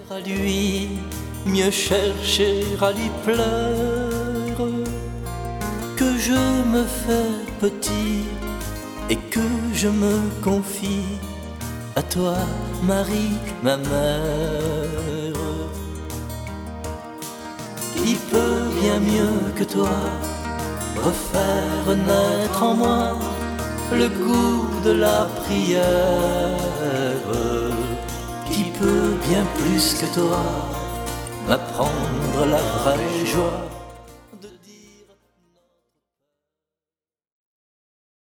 À lui, mieux chercher à lui plaire, que je me fais petit et que je me confie à toi, Marie, ma mère. Qui peut bien mieux que toi refaire naître en moi le goût de la prière? Qui peut bien plus que toi m'apprendre la vraie joie